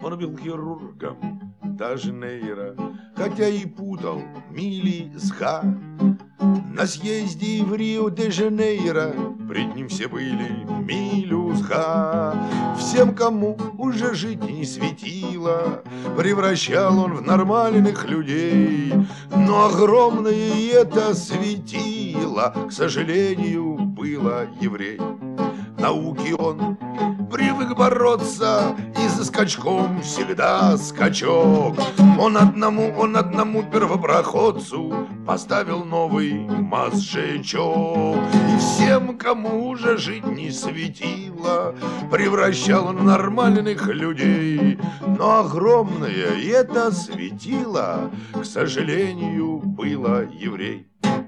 Он был хирургом даже Нейра, хотя и путал мили с ха. На съезде в Рио-де-Жанейро пред ним все были милю с ха. Всем, кому уже жить не светило, превращал он в нормальных людей. Но огромное это светило, к сожалению, было еврей. Науки он привык бороться, и за скачком всегда скачок. Он одному первопроходцу поставил новый мозжечок. И всем, кому уже жить не светило, превращал он в нормальных людей. Но огромное это светило, к сожалению, было еврей.